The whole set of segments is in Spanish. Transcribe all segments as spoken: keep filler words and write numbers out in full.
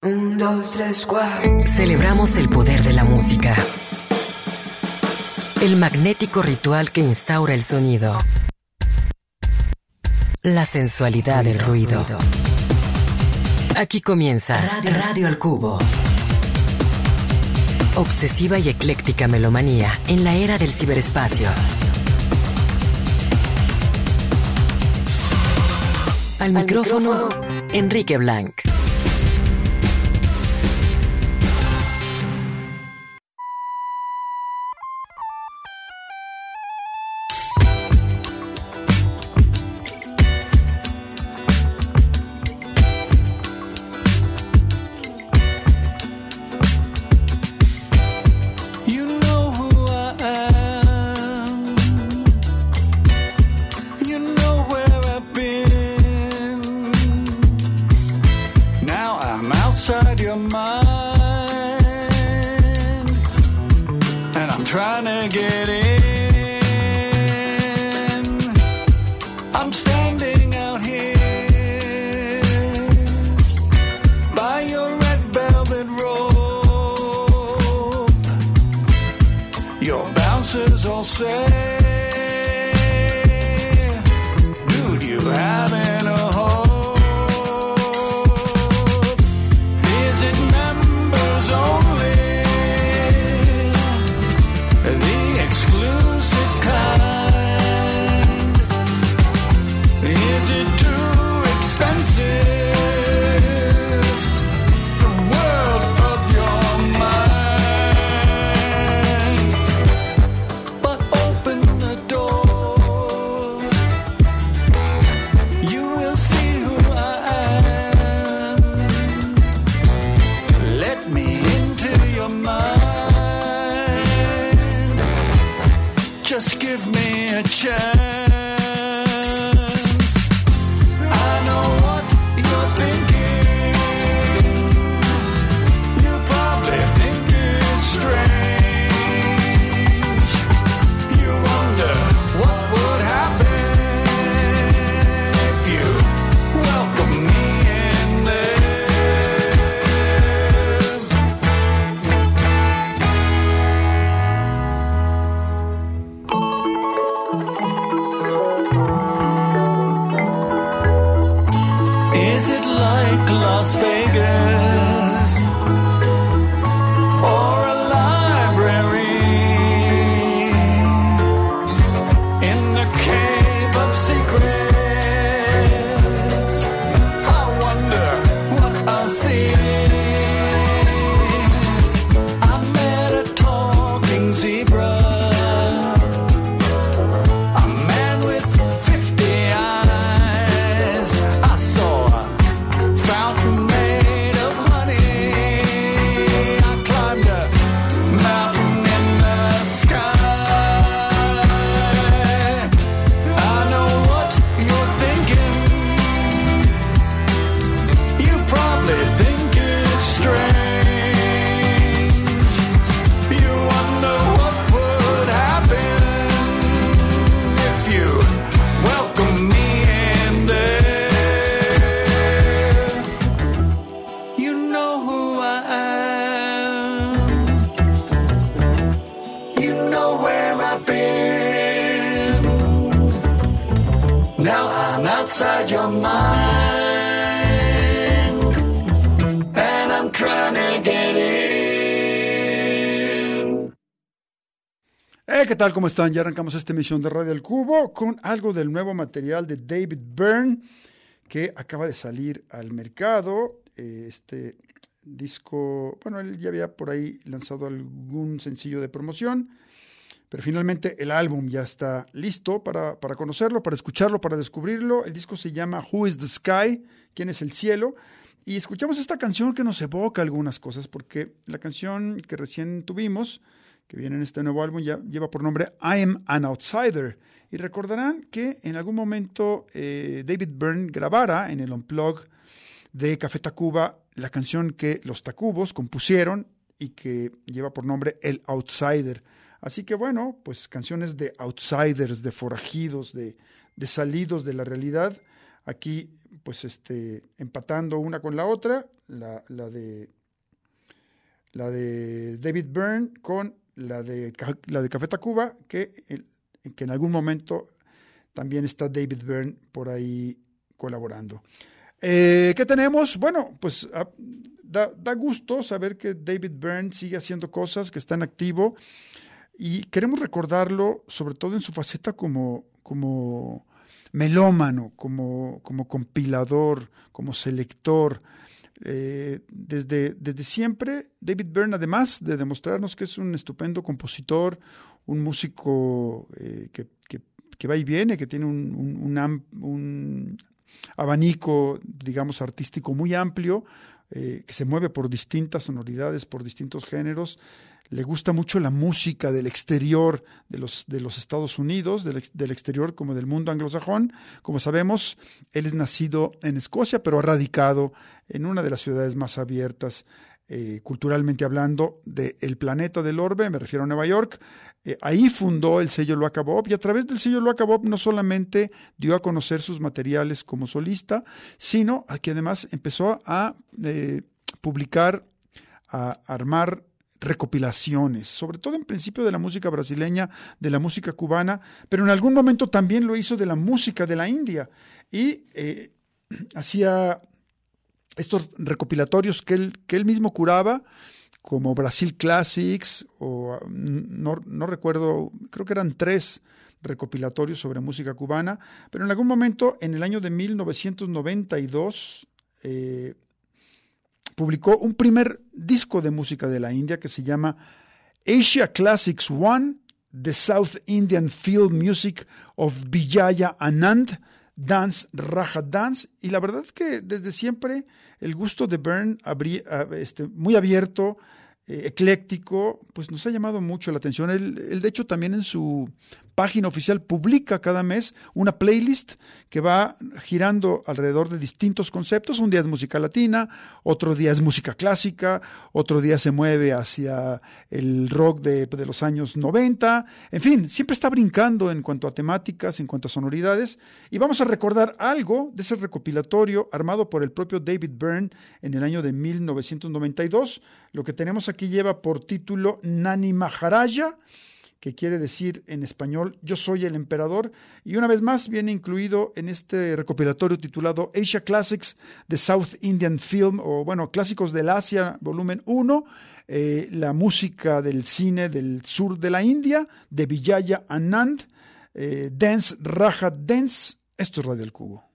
Un, dos, tres, cuatro. Celebramos el poder de la música. El magnético ritual que instaura el sonido. La sensualidad del ruido. Aquí comienza Radio, Radio al Cubo. Obsesiva y ecléctica melomanía en la era del ciberespacio. Al, Al micrófono, micrófono, Enrique Blanc. ¿Qué tal? ¿Cómo están? Ya arrancamos esta emisión de Radio al Cubo con algo del nuevo material de David Byrne que acaba de salir al mercado. Este disco, bueno, él ya había por ahí lanzado algún sencillo de promoción, pero finalmente el álbum ya está listo para, para conocerlo, para escucharlo, para descubrirlo. El disco se llama Who is the Sky? ¿Quién es el cielo? Y escuchamos esta canción que nos evoca algunas cosas, porque la canción que recién tuvimos, que viene en este nuevo álbum, ya lleva por nombre I Am an Outsider. Y recordarán que en algún momento eh, David Byrne grabara en el Unplugged de Café Tacuba la canción que los Tacubos compusieron y que lleva por nombre El Outsider. Así que bueno, pues canciones de outsiders, de forajidos, de, de salidos de la realidad. aquí pues este, empatando una con la otra, la, la, de, la de David Byrne con la de, la de Café Tacuba, que, que en algún momento también está David Byrne por ahí colaborando. Eh, ¿Qué tenemos? Bueno, pues a, da, da gusto saber que David Byrne sigue haciendo cosas, que está en activo, y queremos recordarlo sobre todo en su faceta como, como melómano, como, como compilador, como selector. Eh, desde, desde siempre, David Byrne, además de demostrarnos que es un estupendo compositor, un músico eh, que, que, que va y viene, que tiene un, un, un, un abanico, digamos, artístico muy amplio, eh, que se mueve por distintas sonoridades, por distintos géneros. Le gusta mucho la música del exterior de los, de los Estados Unidos, del, del exterior como del mundo anglosajón. Como sabemos, él es nacido en Escocia, pero ha radicado en una de las ciudades más abiertas, eh, culturalmente hablando, del planeta del orbe, me refiero a Nueva York. Eh, ahí fundó el sello Loaca Bob, y a través del sello Loaca Bob no solamente dio a conocer sus materiales como solista, sino que además empezó a eh, publicar, a armar recopilaciones, sobre todo en principio de la música brasileña, de la música cubana, pero en algún momento también lo hizo de la música de la India, y eh, hacía estos recopilatorios que él, que él mismo curaba, como Brasil Classics, o no, no recuerdo, creo que eran tres recopilatorios sobre música cubana, pero en algún momento, en el año de mil novecientos noventa y dos, eh, publicó un primer disco de música de la India que se llama Asia Classics One, The South Indian Field Music of Vijaya Anand, Dance, Raja Dance, y la verdad es que desde siempre el gusto de Byrne, abrí, este, muy abierto, eh, ecléctico, pues nos ha llamado mucho la atención. Él, él, de hecho, también en su página oficial publica cada mes una playlist que va girando alrededor de distintos conceptos. Un día es música latina, otro día es música clásica, otro día se mueve hacia el rock de, de los años noventa. En fin, siempre está brincando en cuanto a temáticas, en cuanto a sonoridades. Y vamos a recordar algo de ese recopilatorio armado por el propio David Byrne en el año de mil novecientos noventa y dos. Lo que tenemos aquí lleva por título Nani Maharaja, que quiere decir en español Yo soy el emperador, y una vez más viene incluido en este recopilatorio titulado Asia Classics, The South Indian Film, o bueno, Clásicos del Asia, volumen uno, eh, la música del cine del sur de la India, de Vijaya Anand, eh, Dance, Raja Dance. Esto es Radio El Cubo.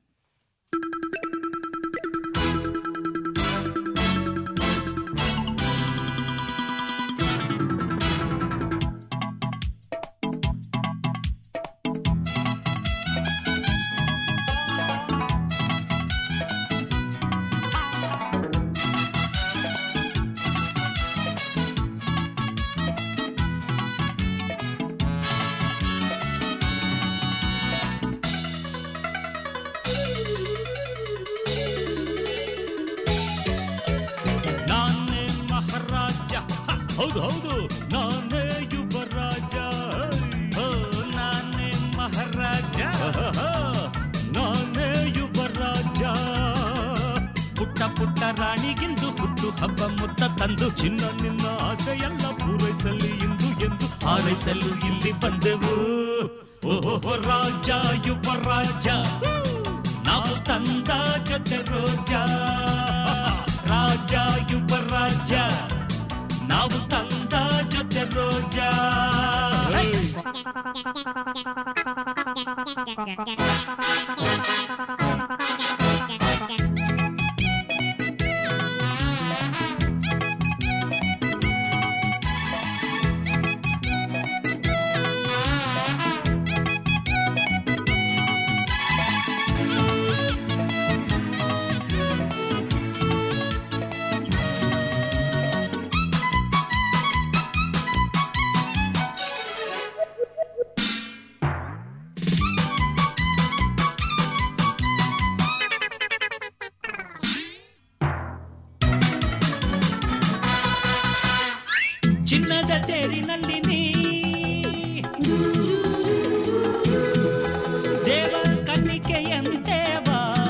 ಹೌದು ಹೌದು ನಾನೇ ಯುವರಾಜ, ನಾನೇ ಮಹಾರಾಜ, ನಾನೇ ಯುವರಾಜ. ಪುಟ್ಟ ಪುಟ್ಟ ರಾಣಿಗಿಂದು ಹುಟ್ಟು ಹಬ್ಬ ಮುತ್ತ ತಂದು ಚಿನ್ನ ನಿನ್ನ ಆಸೆಯೆಲ್ಲ ಪೂರೈಸಲಿ ಇಂದು ಎಂದು ಹಾರೈಸಲು ಇಲ್ಲಿ ಬಂದೆವು. ಓಹೋ ರಾಜ ಯುವರಾಜ, ನಾವು ತಂದ ಜೊತೆ ರೋಜ. ರಾಜ ಯುವರಾಜ, ನಾವು ತಂದ ಜೊತೆ ರೋಜಾ. ಚಿನ್ನದ ತೇರಿನಲ್ಲಿ ನೀ ದೇವ ಕನ್ನಿಕೆಯಂತೇವಾ,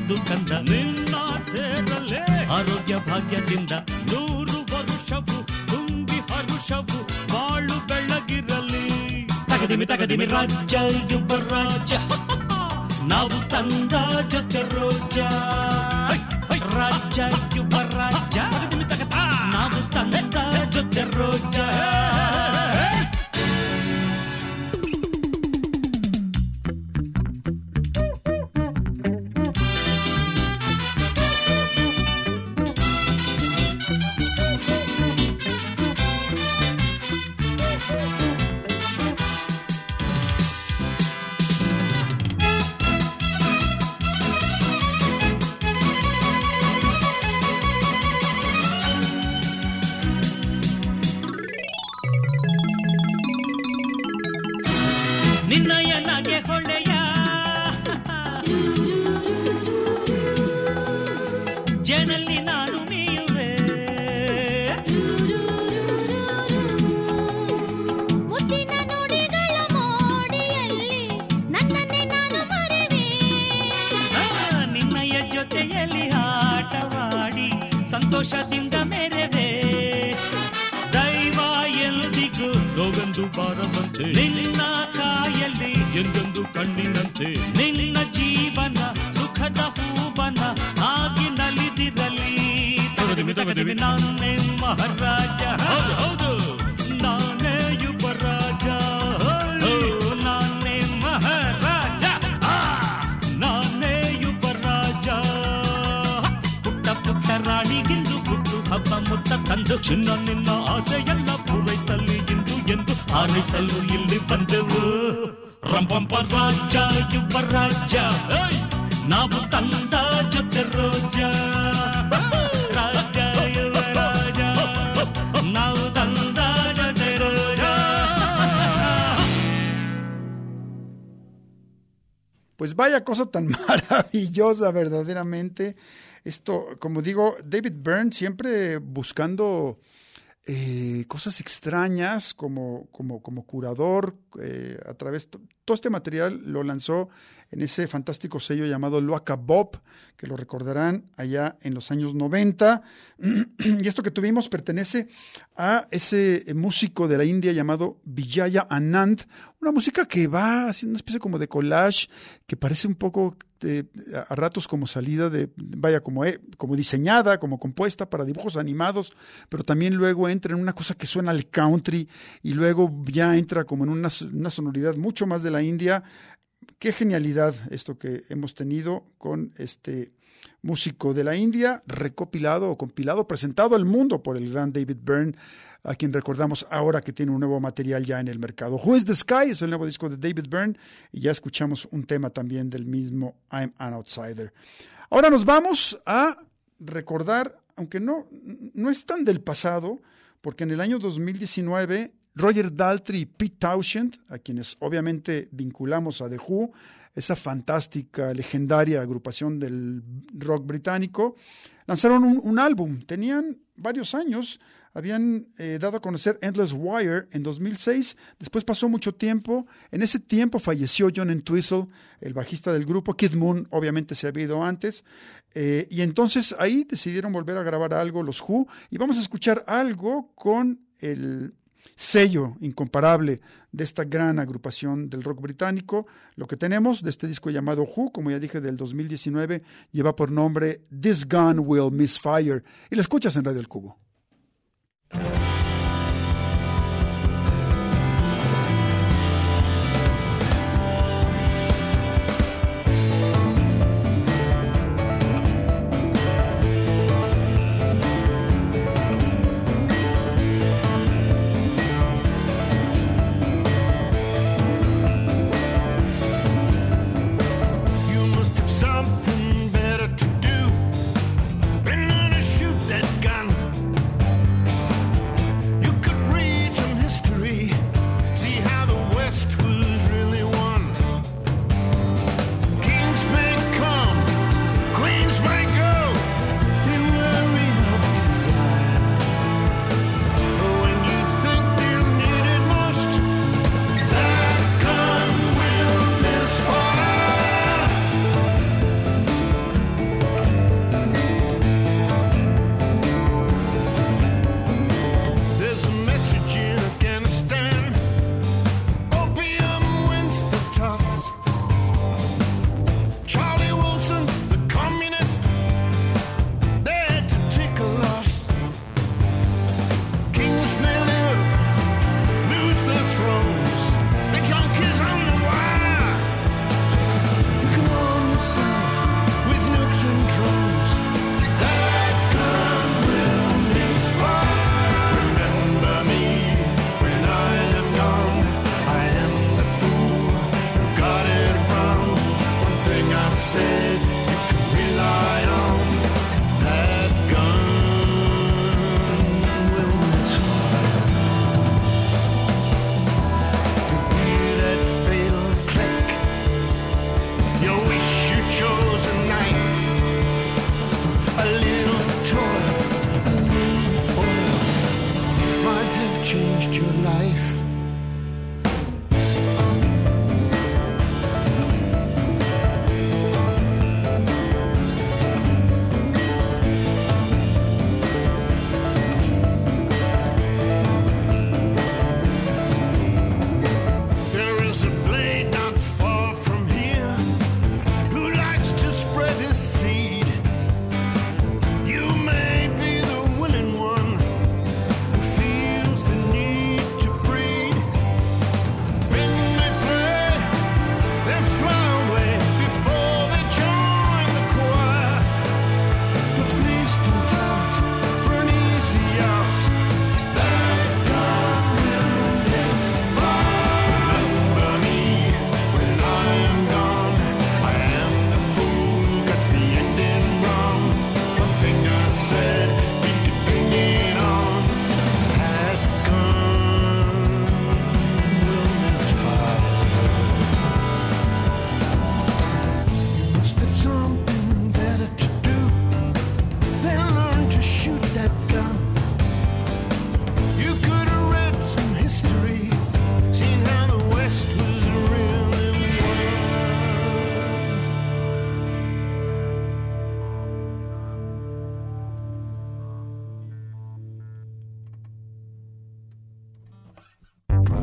ಮುದ್ದು ಕಂದ ನಿನ್ನ ಸೇರಲೆ ಆರೋಗ್ಯ ಭಾಗ್ಯದಿಂದ ನೂರು ವರುಷವು ತುಂಬಿ ಹರುಷವು ಬಾಳು ಬೆಳಗಿರಲಿ. ತಗದಿಮಿ ತಗದಿಮಿ ರಾಜ್ಯ ಯುವರಾಜ ನಾವು ತಂದ ಜೊತೆ ರೋಜ ರಾಜ್ಯ ಯುವರಾಜ ನಾವು ತಂದ ಜೊತೆ ರೋಜ. ನಿನ್ನಯನಗೆ ಹೊಳೆಯ ಜನಲ್ಲಿ ನಾನು ಮೀಯುವೆ ಮುತ್ತಿನ ನುಡಿಗಳ ಮೋಡಿಯಲ್ಲಿ ನನ್ನನ್ನೇ ನಾನು ಮರೆವೆ. ನಿನ್ನಯ ಜೊತೆಯಲ್ಲಿ ಆಟವಾಡಿ ಸಂತೋಷದಿಂದ ಮೆರೆವೆ. ದೈವ ಎಲ್ದಿಗೂ ರೋಗಂದು ಬಾರದಂತೆ ನಿನ್ನ ಕಾಯಲ್ಲಿ ಎಂದೊಂದು ಕಣ್ಣಿನಂತೆ ನಿನ್ನ ಜೀವನ ಸುಖದ ಹೂವನ ಆಗಿ ನಲಿದಿರಲಿ. ತಗದಿಮಿ ತಗದಿಮಿ ನಾನೇ ಮಹಾರಾಜ ಹೌದು ನಾನೇ ಯುವರಾಜ ನಾನೇ ಮಹಾರಾಜ ನಾನೇ ಯುವರಾಜ. ಪುಟ್ಟ ಪುಟ್ಟ ರಾಣಿಗಿಂದು ಹುಟ್ಟು ಹಬ್ಬ ಮುತ್ತ ತಂದು ಚಿನ್ನ ನಿನ್ನ ಆಸೆಯೆಲ್ಲ ಪೂರೈಸಲಿ ಎಂದು ಎಂದು ಹಾರೈಸಲು ಇಲ್ಲಿ ಬಂದೆವು. ರಂಪಂಪ ರಾಜ ಯುವರಾಜ ನಾವು ತಂದ ಜೊತೆ ರೋಜ ರಾಜ ಯುವರಾಜ ನಾವು ತಂದ ಜೊತೆ ರೋಜ. Pues vaya cosa tan maravillosa, verdaderamente. Esto, como digo, David Byrne siempre buscando eh, cosas extrañas como, como, como curador. Eh, a través de todo este material lo lanzó en ese fantástico sello llamado Loaka Bob, que lo recordarán allá en los años noventa. Y esto que tuvimos pertenece a ese músico de la India llamado Vijaya Anand, una música que va haciendo una especie como de collage, que parece un poco de, a ratos como salida de, vaya, como, eh, como diseñada, como compuesta para dibujos animados, pero también luego entra en una cosa que suena al country y luego ya entra como en una, una sonoridad mucho más de la India. Qué genialidad esto que hemos tenido con este músico de la India, recopilado o compilado, presentado al mundo por el gran David Byrne, a quien recordamos ahora que tiene un nuevo material ya en el mercado. Who is the Sky es el nuevo disco de David Byrne y ya escuchamos un tema también del mismo I'm an Outsider. Ahora nos vamos a recordar, aunque no, no es tan del pasado, porque en el año dos mil diecinueve Roger Daltrey y Pete Townshend, a quienes obviamente vinculamos a The Who, esa fantástica, legendaria agrupación del rock británico, lanzaron un, un álbum. Tenían varios años, habían eh, dado a conocer Endless Wire en dos mil seis, después pasó mucho tiempo, en ese tiempo falleció John Entwistle, el bajista del grupo. Kid Moon obviamente se había ido antes, eh, y entonces ahí decidieron volver a grabar algo los Who, y vamos a escuchar algo con el sello incomparable de esta gran agrupación del rock británico. Lo que tenemos de este disco llamado Who, como ya dije, del dos mil diecinueve, lleva por nombre This Gun Will Misfire, y la escuchas en Radio El Cubo. Something better to do than to shoot that gun.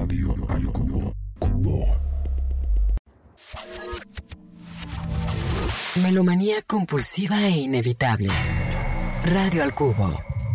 Radio al Cubo. Cubo. Melomanía compulsiva e inevitable. Radio al Cubo.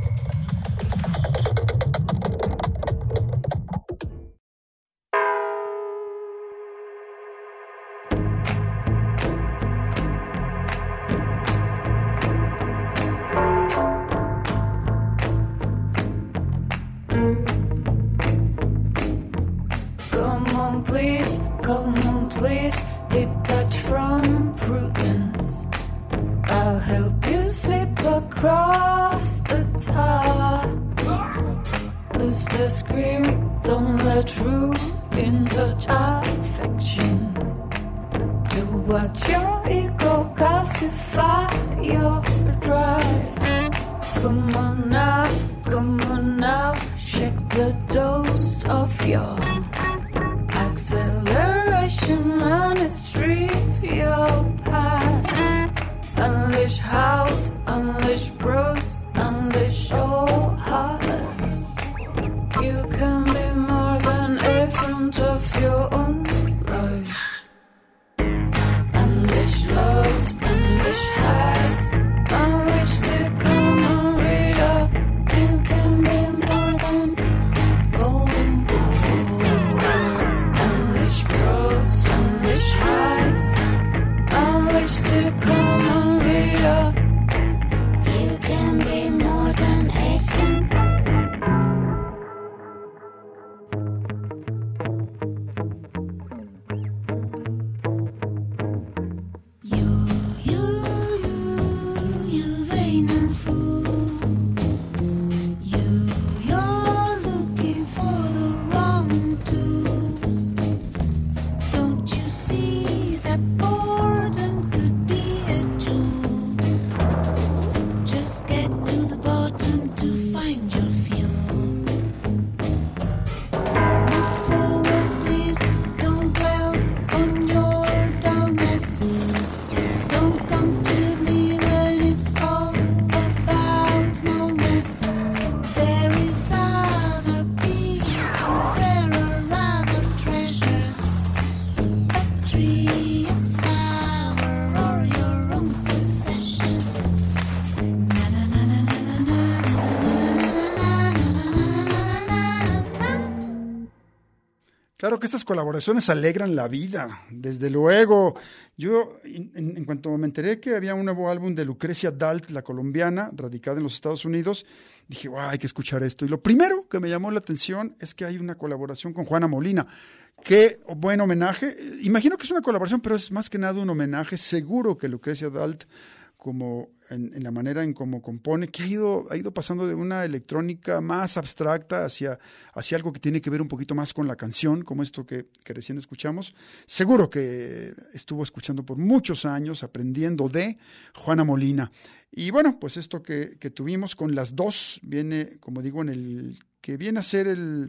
Claro que estas colaboraciones alegran la vida, desde luego. Yo, en, en cuanto me enteré que había un nuevo álbum de Lucrecia Dalt, la colombiana, radicada en los Estados Unidos, dije, wow, hay que escuchar esto. Y lo primero que me llamó la atención es que hay una colaboración con Juana Molina. Qué buen homenaje. Imagino que es una colaboración, pero es más que nada un homenaje. Seguro que Lucrecia Dalt, como en, en la manera en cómo compone, que ha ido, ha ido pasando de una electrónica más abstracta hacia, hacia algo que tiene que ver un poquito más con la canción, como esto que, que recién escuchamos. Seguro que estuvo escuchando por muchos años, aprendiendo de Juana Molina. Y bueno, pues esto que, que tuvimos con las dos viene, como digo, en el que viene a ser el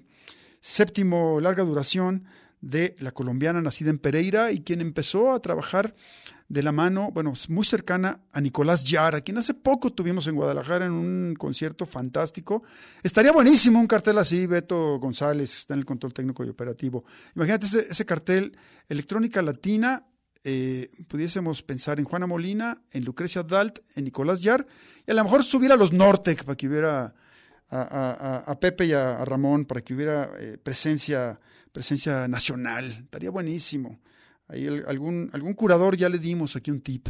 séptimo larga duración de la colombiana nacida en Pereira y quien empezó a trabajar de la mano, bueno, muy cercana a Nicolás Jar, a quien hace poco tuvimos en Guadalajara en un concierto fantástico. Estaría buenísimo un cartel así, Beto González, está en el control técnico y operativo. Imagínate ese, ese cartel, electrónica latina, eh, pudiésemos pensar en Juana Molina, en Lucrecia Dalt, en Nicolás Jar, y a lo mejor subir a los Nortec para que hubiera a, a, a Pepe y a, a Ramón, para que hubiera eh, presencia, presencia nacional. Estaría buenísimo. Ahí el, algún, algún curador ya le dimos aquí un tip.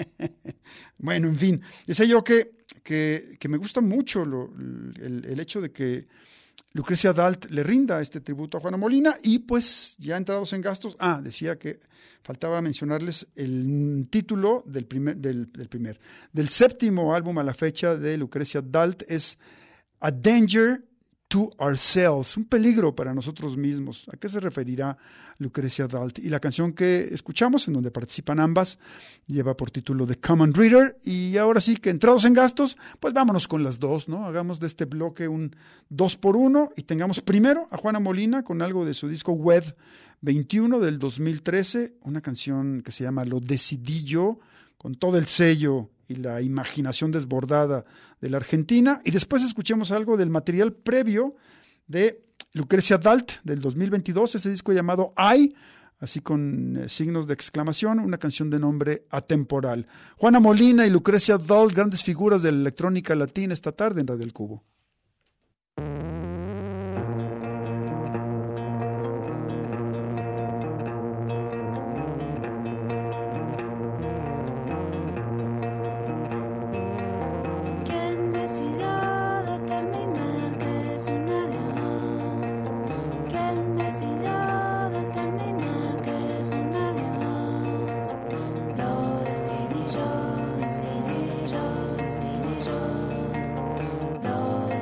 Bueno, en fin, decía yo que, que, que me gusta mucho lo, el, el hecho de que Lucrecia Dalt le rinda este tributo a Juana Molina y pues ya entrados en gastos, ah, decía que faltaba mencionarles el título del primer, del, del primer, del séptimo álbum a la fecha de Lucrecia Dalt, es A Danger to Ourselves, un peligro para nosotros mismos. ¿A qué se referirá Lucrecia Dalt? Y la canción que escuchamos, en donde participan ambas, lleva por título The Common Reader. Y ahora sí que entrados en gastos, pues vámonos con las dos, ¿no? Hagamos de este bloque un dos por uno y tengamos primero a Juana Molina con algo de su disco Wed veintiuno del dos mil trece, una canción que se llama Lo Decidí Yo, con todo el sello y la imaginación desbordada de la Argentina, y después escuchemos algo del material previo de Lucrecia Dalt, del dos mil veintidós, ese disco llamado I, así con eh, signos de exclamación, una canción de nombre atemporal. Juana Molina y Lucrecia Dalt, grandes figuras de la electrónica latina esta tarde en Radio El Cubo. ¿Quién decidió determinar que es un adiós? ¿Quién decidió determinar que es un adiós? Lo decidí yo, decidí yo, decidí yo. Lo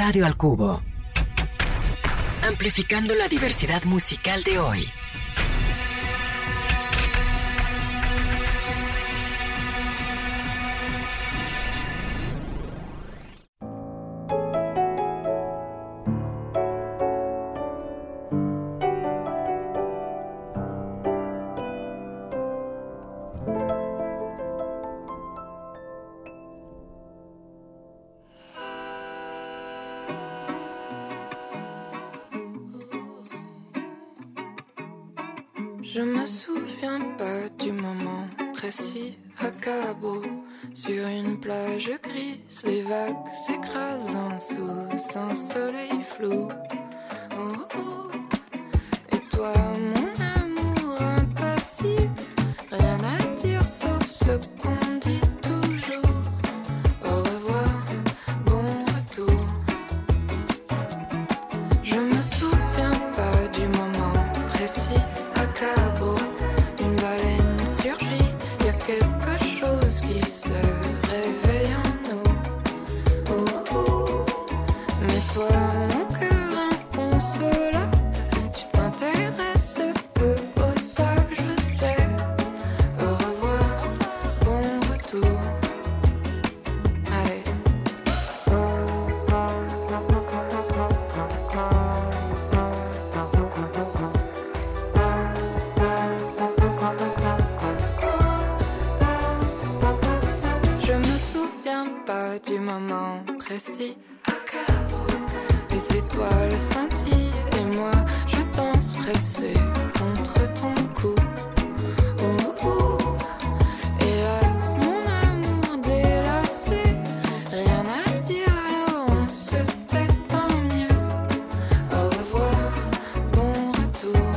Radio al Cubo. Amplificando la diversidad musical de hoy. Je me souviens pas du moment précis à Cabo, sur une plage grise, les vagues s'écrasant sous un soleil flou. Oh, oh. Et toi, mon amour impassible, rien à dire sauf ce qu'on dit toujours. Au revoir, bon retour. Je me souviens pas du moment précis. Cabo, une baleine surgit, y a quelque chose qui se réveille en nous. Oh, oh. Mais toi, mon cœur inconsolable, tu t'intéresses peu au sable, je sais. Au revoir, bon retour. Allez. Du moment précis à Cabo, et c'est toi le scintille et moi je danse pressé contre ton cou. Oh, oh. Hélas mon amour délassé, rien à dire alors on se tait tant mieux. Au revoir, bon retour.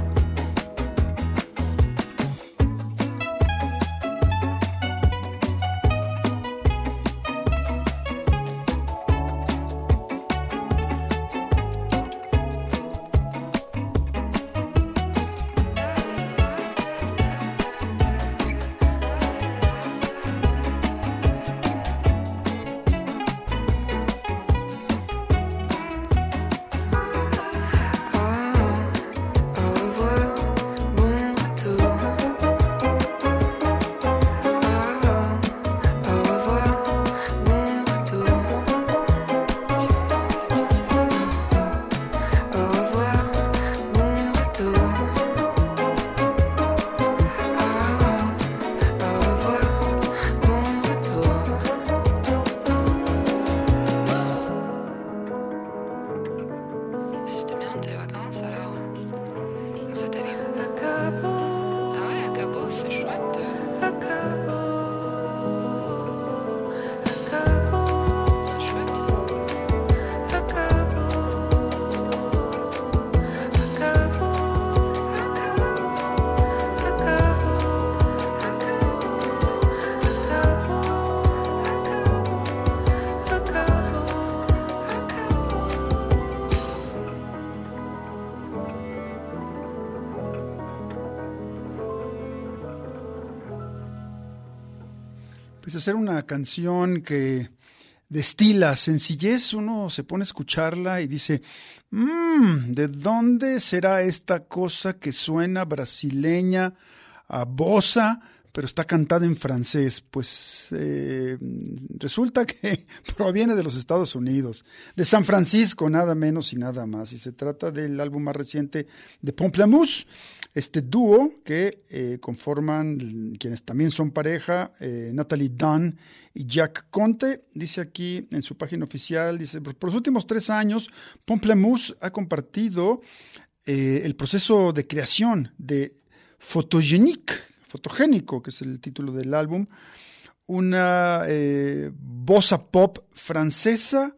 Pues hacer una canción que destila sencillez, uno se pone a escucharla y dice, mmm, ¿de dónde será esta cosa que suena brasileña, a bossa, pero está cantada en francés? Pues eh, resulta que proviene de los Estados Unidos, de San Francisco, nada menos y nada más. Y se trata del álbum más reciente de Pamplemousse, este dúo que eh, conforman quienes también son pareja, eh, Natalie Dunn y Jack Conte. Dice aquí en su página oficial, dice, por los últimos tres años, Pamplemousse ha compartido eh, el proceso de creación de Photogenique, Fotogénico, que es el título del álbum, una eh, bossa pop francesa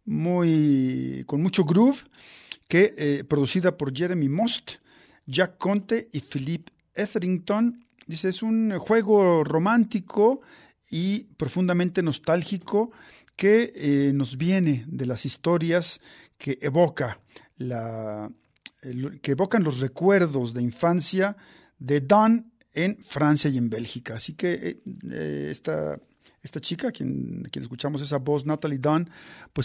muy, con mucho groove, que eh, producida por Jeremy Most, Jack Conte y Philippe Etherington. Dice, es un juego romántico y profundamente nostálgico que eh, nos viene de las historias que evoca la, el, que evocan los recuerdos de infancia de Dunn en Francia y en Bélgica. Así que eh, esta, esta chica, quien, quien escuchamos esa voz, Natalie Dunn, pues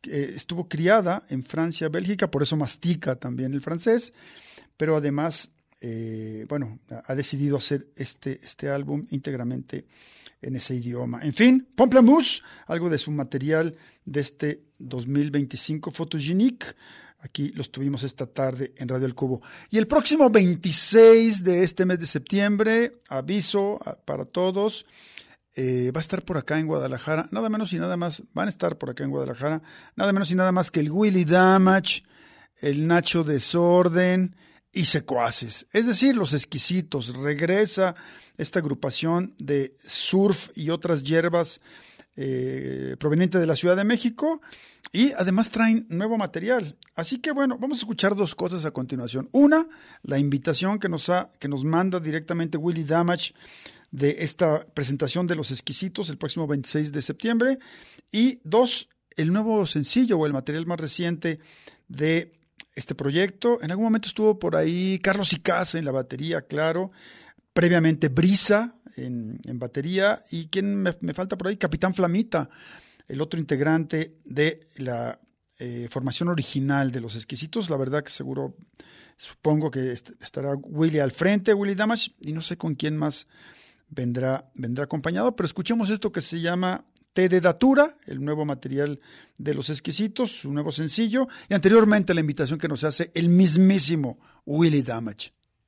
eh, estuvo criada en Francia, Bélgica, por eso mastica también el francés, pero además, eh, bueno, ha decidido hacer este, este álbum íntegramente en ese idioma. En fin, Pamplemousse, algo de su material de este dos mil veinticinco, Photogenique. Aquí los tuvimos esta tarde en Radio El Cubo. Y el próximo veintiséis de este mes de septiembre, aviso para todos, eh, va a estar por acá en Guadalajara, nada menos y nada más, van a estar por acá en Guadalajara, nada menos y nada más que el Willy Damage, el Nacho Desorden y Secuaces, es decir, Los Exquisitos. Regresa esta agrupación de surf y otras hierbas eh, proveniente de la Ciudad de México, y además traen nuevo material. Así que bueno, vamos a escuchar dos cosas a continuación. Una, la invitación que nos, ha, que nos manda directamente Willy Damage de esta presentación de Los Exquisitos el próximo veintiséis de septiembre. Y dos, el nuevo sencillo o el material más reciente de este proyecto. En algún momento estuvo por ahí Carlos Icaza en la batería, claro. Previamente Brisa en, en batería. ¿Y quién me, me falta por ahí? Capitán Flamita, el otro integrante de la eh, formación original de Los Exquisitos. La verdad que seguro, supongo que est- estará Willy al frente, Willy Damage, y no sé con quién más vendrá, vendrá acompañado, pero escuchemos esto que se llama Té de Datura, el nuevo material de Los Exquisitos, su nuevo sencillo, y anteriormente la invitación que nos hace el mismísimo Willy Damage.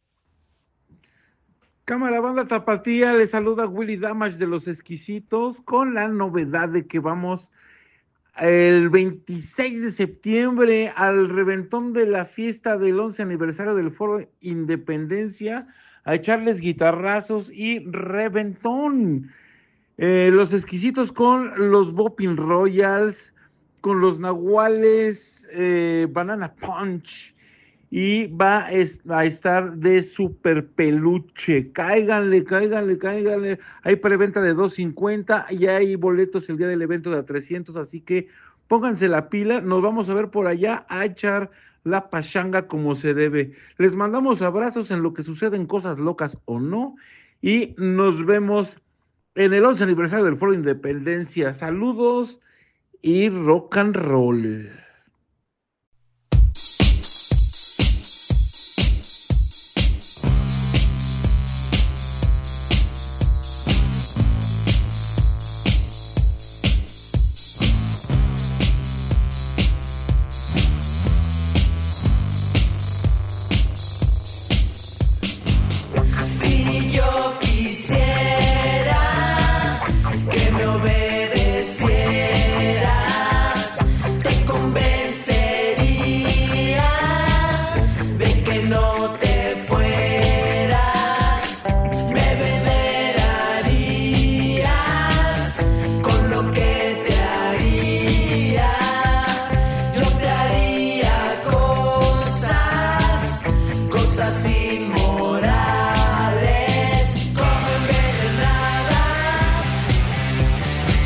Cámara Banda Tapatía, les saluda Willy Damage de Los Exquisitos con la novedad de que vamos el veintiséis de septiembre al reventón de la fiesta del once aniversario del Foro Independencia a echarles guitarrazos y reventón. Eh, los Exquisitos con los Bopping Royals, con los Nahuales, eh, Banana Punch, y va a estar de super peluche. Cáiganle, cáiganle, cáiganle. Hay preventa de dos cincuenta y hay boletos el día del evento de a trescientos, así que pónganse la pila. Nos vamos a ver por allá a echar la pachanga como se debe. Les mandamos abrazos en lo que suceden cosas locas o no, y nos vemos en el once aniversario del Foro Independencia. Saludos y rock and roll. Si yo quisiera que me obedecieras, te convencería de que no te fueras. Me venerarías con lo que te haría. Yo te haría cosas, cosas inmorales, como envenenada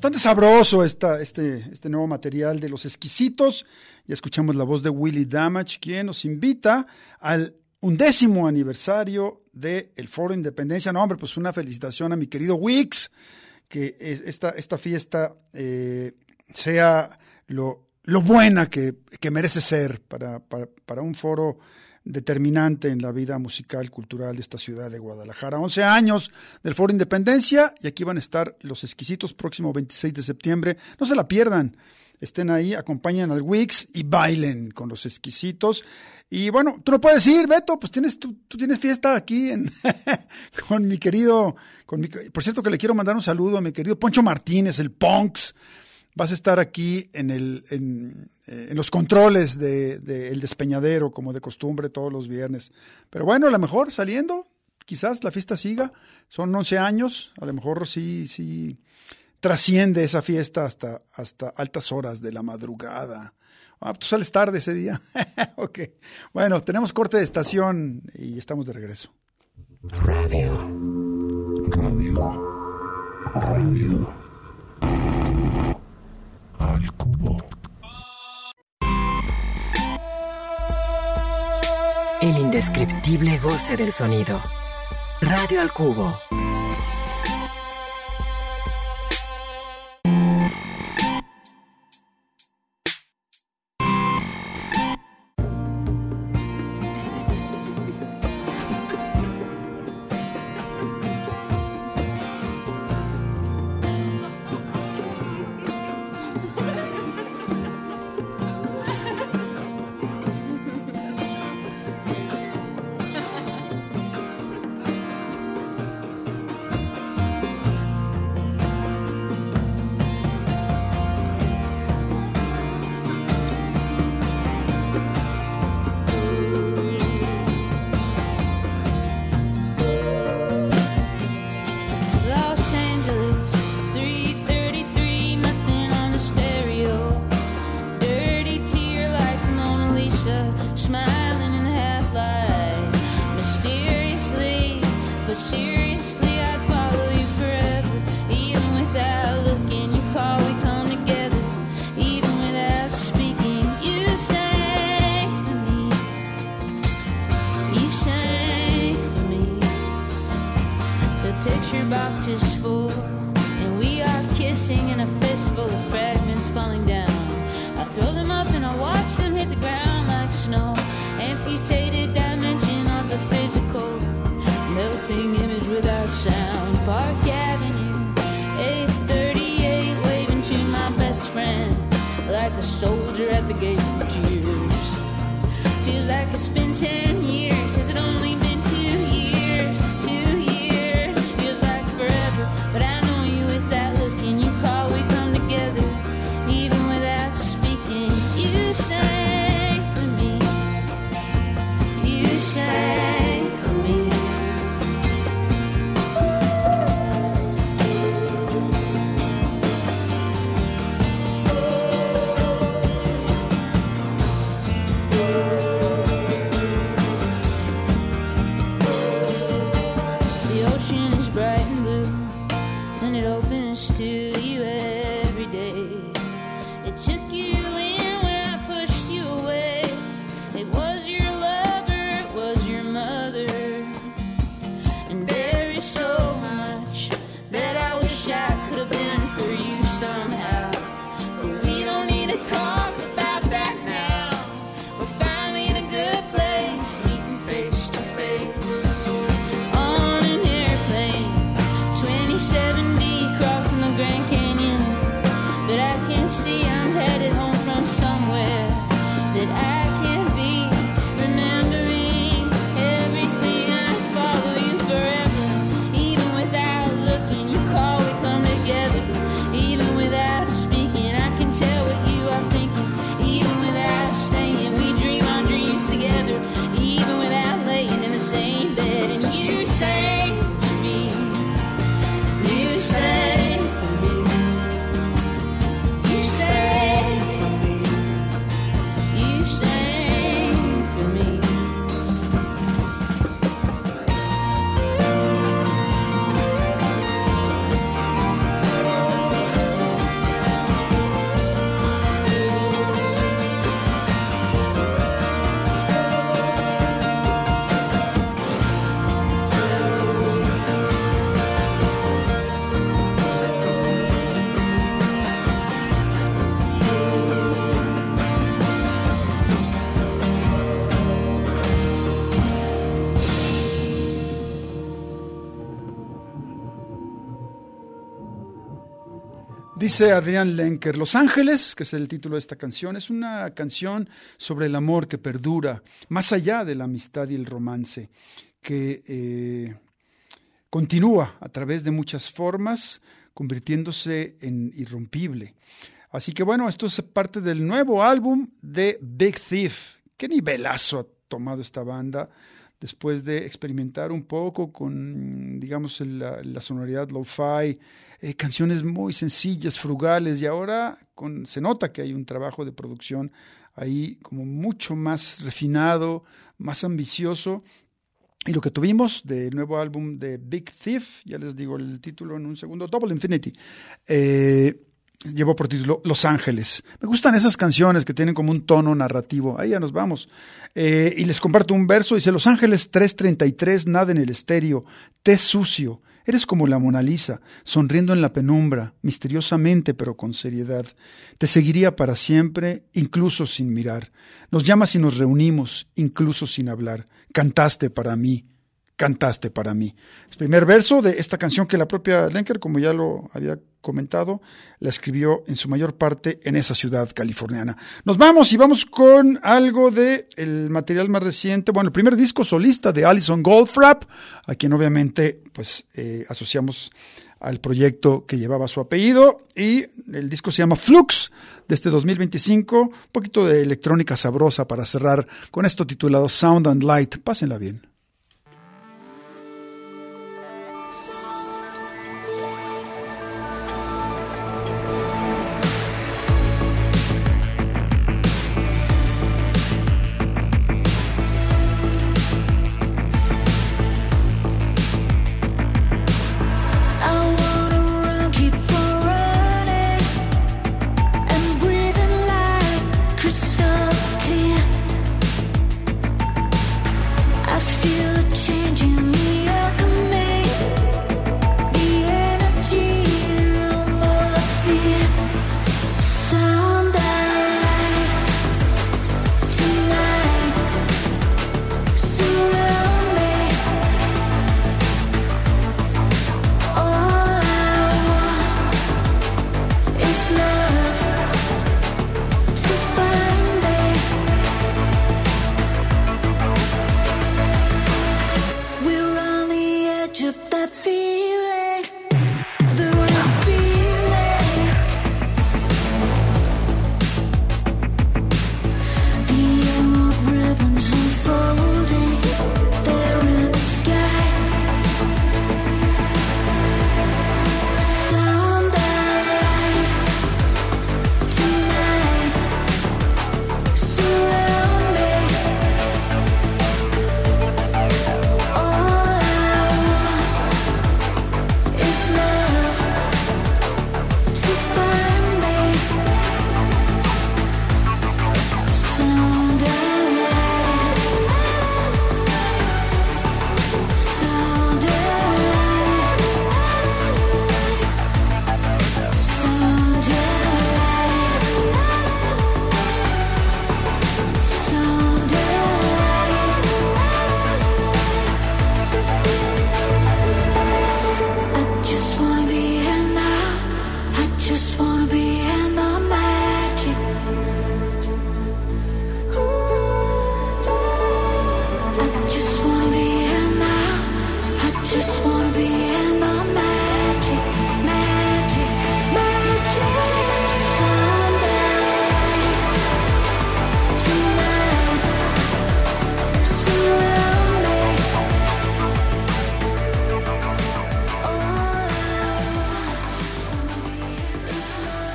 bastante sabroso esta, este, este nuevo material de Los Exquisitos. Ya escuchamos la voz de Willie Damage, quien nos invita al undécimo aniversario del Foro Independencia. No, hombre, pues una felicitación a mi querido Wix, que esta, esta fiesta eh, sea lo, lo buena que, que merece ser para, para, para un foro determinante en la vida musical, cultural de esta ciudad de Guadalajara. once años del Foro Independencia, y aquí van a estar Los Exquisitos próximo veintiséis de septiembre. No se la pierdan, estén ahí, acompañen al Wix y bailen con Los Exquisitos. Y bueno, tú no puedes ir, Beto, pues tienes, tú, tú tienes fiesta aquí en, con mi querido, con mi, por cierto que le quiero mandar un saludo a mi querido Poncho Martínez, el Punks. Vas a estar aquí en, el, en, en los controles de, de El Despeñadero, como de costumbre, todos los viernes. Pero bueno, a lo mejor saliendo, quizás la fiesta siga. Son once años, a lo mejor sí, sí trasciende esa fiesta hasta, hasta altas horas de la madrugada. Ah, tú sales tarde ese día. Ok. Bueno, tenemos corte de estación y estamos de regreso. Radio. Radio. Radio. Al cubo. El indescriptible goce del sonido. Radio al cubo. You say Dice Adrián Lenker, Los Ángeles, que es el título de esta canción, es una canción sobre el amor que perdura, más allá de la amistad y el romance, que eh, continúa a través de muchas formas, convirtiéndose en irrompible. Así que bueno, esto es parte del nuevo álbum de Big Thief. Qué nivelazo ha tomado esta banda después de experimentar un poco con, digamos, la, la sonoridad lo-fi, eh, canciones muy sencillas, frugales, y ahora con, se nota que hay un trabajo de producción ahí como mucho más refinado, más ambicioso. Y lo que tuvimos del nuevo álbum de Big Thief, ya les digo el título en un segundo, Double Infinity, eh, llevó por título Los Ángeles. Me gustan esas canciones que tienen como un tono narrativo. Ahí ya nos vamos. Eh, y les comparto un verso. Dice, Los Ángeles tres treinta y tres, nada en el estéreo, té sucio. Eres como la Mona Lisa, sonriendo en la penumbra, misteriosamente pero con seriedad. Te seguiría para siempre, incluso sin mirar. Nos llamas y nos reunimos, incluso sin hablar. Cantaste para mí. Cantaste para mí. El primer verso de esta canción que la propia Lenker, como ya lo había comentado, la escribió en su mayor parte en esa ciudad californiana. Nos vamos y vamos con algo de el material más reciente, bueno, el primer disco solista de Alison Goldfrapp, a quien obviamente pues eh, asociamos al proyecto que llevaba su apellido, y el disco se llama Flux, de este dos mil veinticinco, un poquito de electrónica sabrosa para cerrar con esto titulado Sound and Light. Pásenla bien.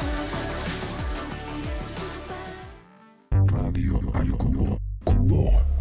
Radio al Cubo. Cubo.